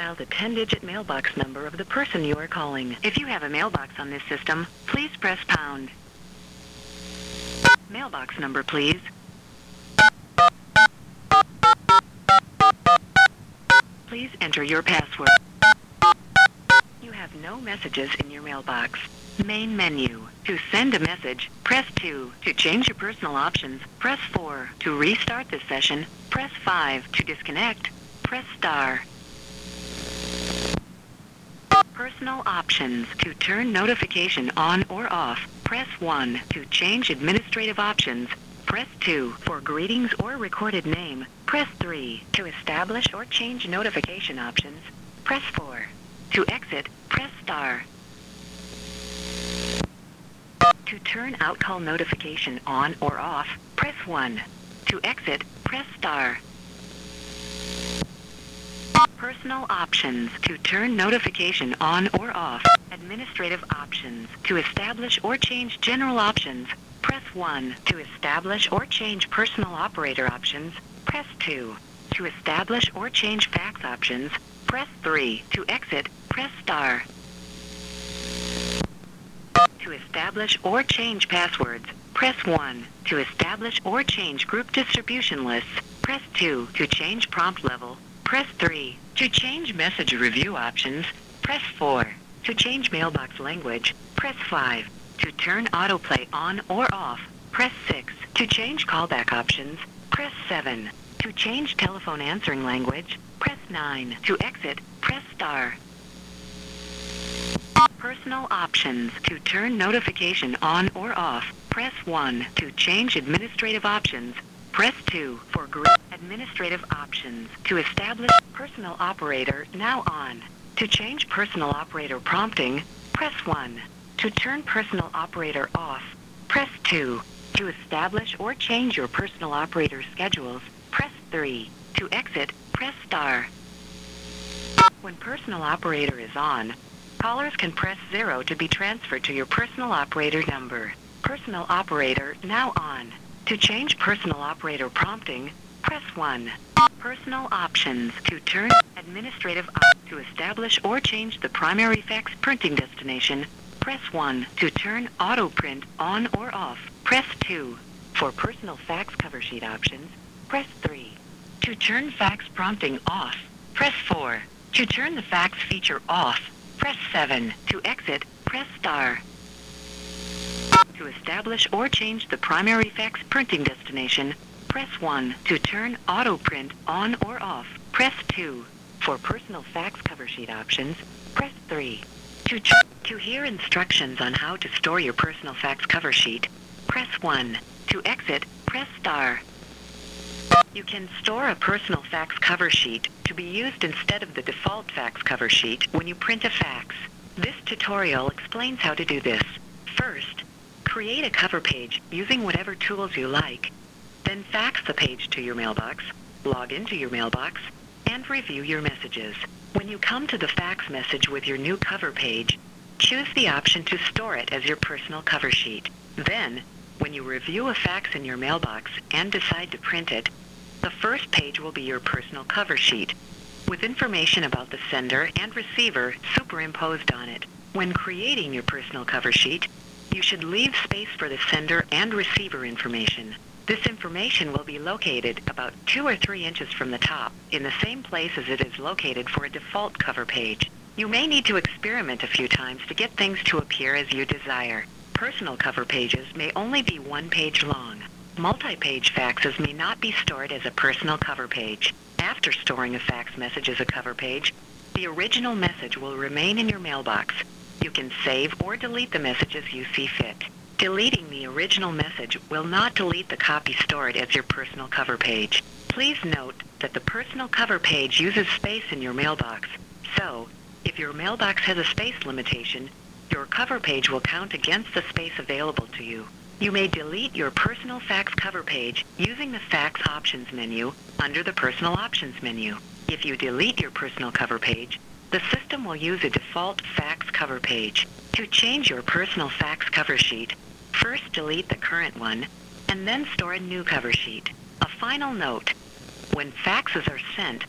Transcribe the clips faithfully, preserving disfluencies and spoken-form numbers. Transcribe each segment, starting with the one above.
dial the ten-digit mailbox number of the person you are calling. If you have a mailbox on this system, please press pound. Mailbox number, please. Please enter your password. You have no messages in your mailbox. Main menu. To send a message, press two. To change your personal options, press four. To restart this session, press five. To disconnect, press star. Personal options. To turn notification on or off, press one. To change administrative options, press two. For greetings or recorded name, press three. To establish or change notification options, press four. To exit, press star. To turn outcall notification on or off, press one. To exit, press star. Personal options. To turn notification on or off. Administrative options. To establish or change general options, press one. To establish or change personal operator options, press two. To establish or change fax options, press three. To exit, press star. To establish or change passwords, press one. To establish or change group distribution lists, press two. To change prompt level, press three. To change message review options, press four. To change mailbox language, press five. To turn autoplay on or off, press six. To change callback options, press seven. To change telephone answering language, press nine. To exit, press star. Personal options. To turn notification on or off, press one. To change administrative options, press two. For group administrative options. To establish personal operator now on. To change personal operator prompting, press one. To turn personal operator off, press two. To establish or change your personal operator schedules, press three. To exit, press star. When personal operator is on, callers can press zero to be transferred to your personal operator number. Personal operator now on. To change personal operator prompting, press one. Personal options. To turn administrative op- to establish or change the primary fax printing destination, press one. To turn auto print on or off, press two. For personal fax cover sheet options, press three. To turn fax prompting off, press four. To turn the fax feature off, press seven. To exit, press star. To establish or change the primary fax printing destination, press one. To turn auto print on or off, press two. For personal fax cover sheet options, press three. To, ch- to hear instructions on how to store your personal fax cover sheet, press one. To exit, press star. You can store a personal fax cover sheet to be used instead of the default fax cover sheet when you print a fax. This tutorial explains how to do this. First, create a cover page using whatever tools you like. Then fax the page to your mailbox, log into your mailbox, and review your messages. When you come to the fax message with your new cover page, choose the option to store it as your personal cover sheet. Then, when you review a fax in your mailbox and decide to print it, the first page will be your personal cover sheet, with information about the sender and receiver superimposed on it. When creating your personal cover sheet, you should leave space for the sender and receiver information. This information will be located about two or three inches from the top, in the same place as it is located for a default cover page. You may need to experiment a few times to get things to appear as you desire. Personal cover pages may only be one page long. Multi-page faxes may not be stored as a personal cover page. After storing a fax message as a cover page, the original message will remain in your mailbox. You can save or delete the message as you see fit. Deleting the original message will not delete the copy stored as your personal cover page. Please note that the personal cover page uses space in your mailbox, so if your mailbox has a space limitation, your cover page will count against the space available to you. You may delete your personal fax cover page using the Fax Options menu under the Personal Options menu. If you delete your personal cover page, the system will use a default fax cover page. To change your personal fax cover sheet, first delete the current one, and then store a new cover sheet. A final note: when faxes are sent, a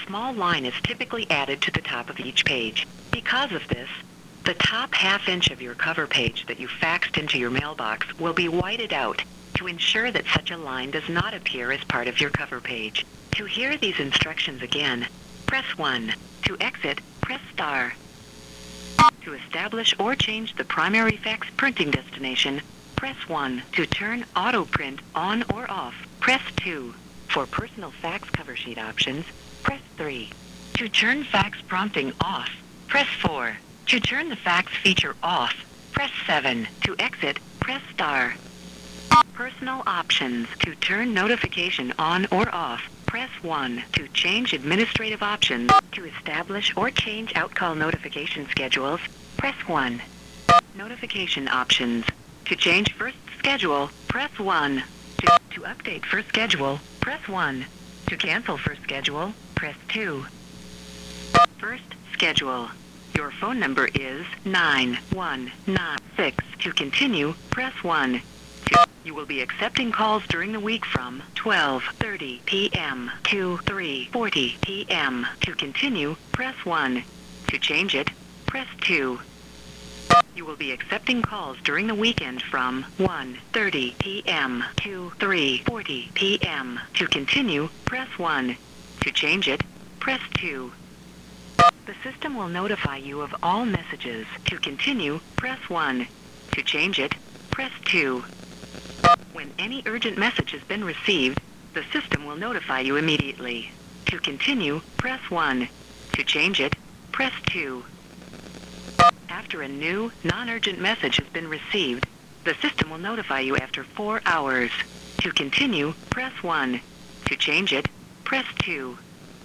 small line is typically added to the top of each page. Because of this, the top half inch of your cover page that you faxed into your mailbox will be whited out to ensure that such a line does not appear as part of your cover page. To hear these instructions again, press one. To exit, press star. To establish or change the primary fax printing destination, press one. To turn auto print on or off, press two. For personal fax cover sheet options, press three. To turn fax prompting off, press four. To turn the fax feature off, press seven. To exit, press star. Personal options. To turn notification on or off, press one. To change administrative options, to establish or change outcall notification schedules, press one. Notification options. To change first schedule, press one. To, to update first schedule, press one. To cancel first schedule, press two. First schedule. Your phone number is nine one nine six. To continue, press one. To, you will be accepting calls during the week from twelve thirty p m to three forty p m To continue, press one. To change it, press two. You will be accepting calls during the weekend from one thirty p m to three forty p m To continue, press one. To change it, press two. The system will notify you of all messages. To continue, press one. To change it, press two. When any urgent message has been received, the system will notify you immediately. To continue, press one. To change it, press two. After a new, non-urgent message has been received, the system will notify you after four hours. To continue, press one. To change it, press two.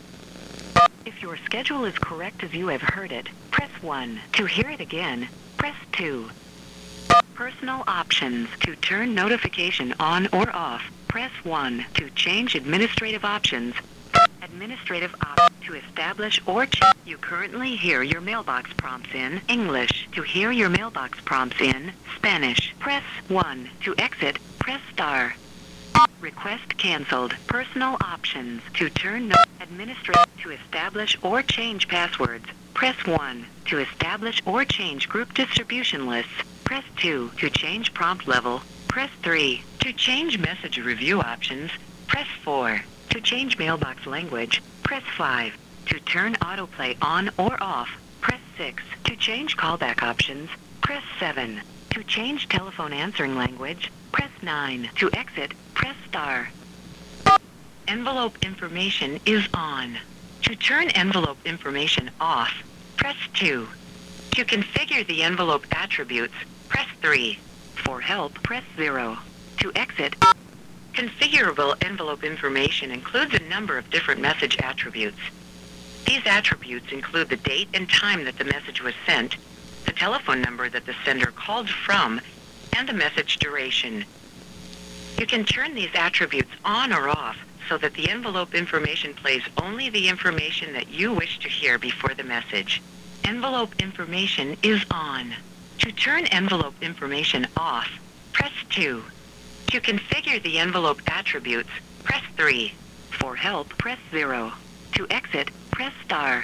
If your schedule is correct as you have heard it, press one. To hear it again, press two. Personal options. To turn notification on or off, press one. To change administrative options, administrative options. To establish or change. You currently hear your mailbox prompts in English. To hear your mailbox prompts in Spanish, press one. To exit, press star. Request canceled. Personal options. To turn no administrative. To establish or change passwords, press one. To establish or change group distribution lists, press two. To change prompt level, press three. To change message review options, press four. To change mailbox language, press five. To turn autoplay on or off, press six. To change callback options, press seven. To change telephone answering language, press nine. To exit, press star. Envelope information is on. To turn envelope information off, press two. To configure the envelope attributes, press three. For help, press zero. To exit, configurable envelope information includes a number of different message attributes. These attributes include the date and time that the message was sent, the telephone number that the sender called from, and the message duration. You can turn these attributes on or off so that the envelope information plays only the information that you wish to hear before the message. Envelope information is on. To turn envelope information off, press two. To configure the envelope attributes, press three. For help, press zero. To exit, press star.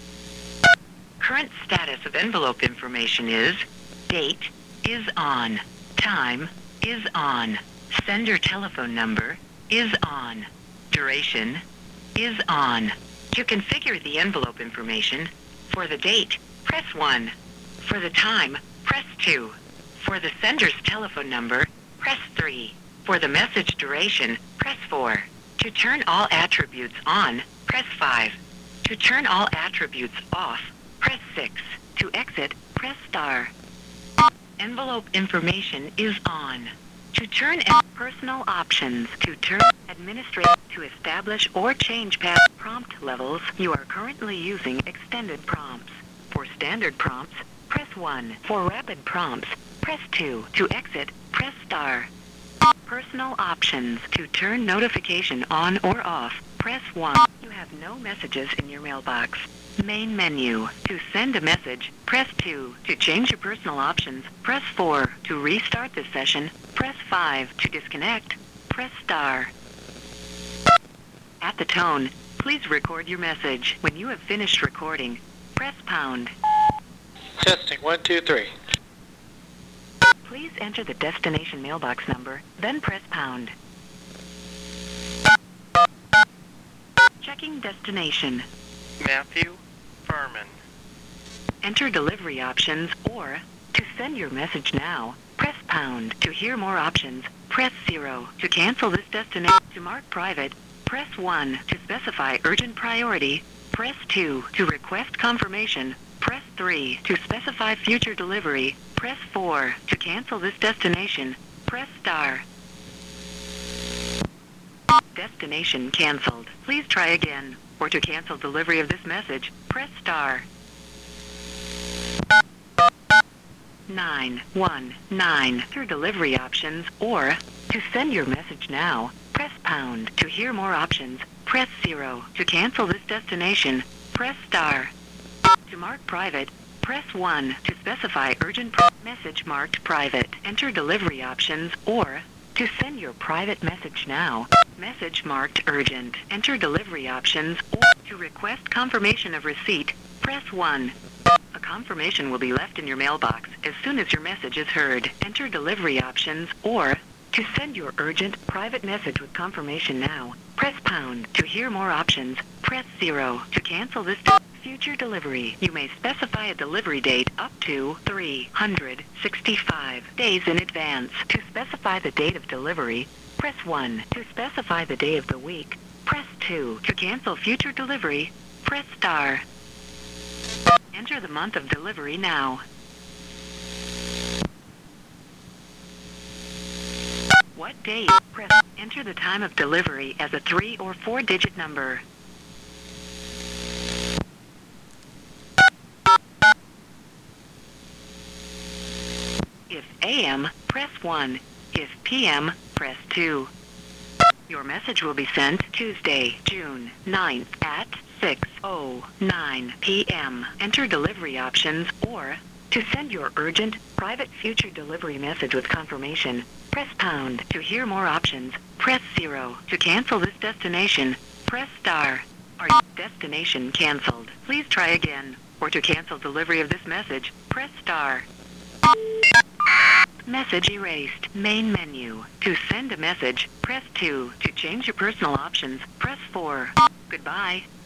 Current status of envelope information is date is on. Time is on. Sender telephone number is on. Duration is on. To configure the envelope information, for the date, press one. For the time, press two. For the sender's telephone number, press three. For the message duration, press four. To turn all attributes on, press five. To turn all attributes off, press six. To exit, press star. Envelope information is on. To turn en- personal options. To turn administrative. To establish or change path prompt levels, you are currently using extended prompts. For standard prompts, press one. For rapid prompts, press two. To exit, press star. Personal options. To turn notification on or off, press one. You have no messages in your mailbox. Main menu. To send a message, press two. To change your personal options, press four. To restart the session, press five. To disconnect, press star. At the tone, Please record your message. When you have finished recording, press pound. Testing, one, two, three. Please enter the destination mailbox number, then press pound. Checking destination. Matthew Furman. Enter delivery options, or to send your message now, press pound. To hear more options, press zero. To cancel this destination, to mark private, press one. To specify urgent priority, press two. To request confirmation, press three. To specify future delivery, press four. To cancel this destination, press star. Destination canceled. Please try again. Or to cancel delivery of this message, press star. nine one nine. Enter delivery options, or to send your message now, press pound. To hear more options, press zero. To cancel this destination, press star. To mark private, press one. To specify urgent pri- message marked private. Enter delivery options, or to send your private message now, message marked urgent. Enter delivery options, or to request confirmation of receipt, press one. A confirmation will be left in your mailbox as soon as your message is heard. Enter delivery options, or to send your urgent private message with confirmation now, press pound. To hear more options, press zero. To cancel this de- future delivery, you may specify a delivery date up to three hundred sixty-five days in advance. To specify the date of delivery, press one. To specify the day of the week, press two. To cancel future delivery, press star. Enter the month of delivery now. What day? Press. Enter the time of delivery as a three or four digit number. If A M, press one. If P M, press two. Your message will be sent Tuesday, June ninth at six oh nine p m Enter delivery options, or to send your urgent, private future delivery message with confirmation, press pound. To hear more options, press zero. To cancel this destination, press star. Our destination canceled. Please try again. Or to cancel delivery of this message, press star. Message erased. Main menu. To send a message, press two. To change your personal options, press four. Goodbye.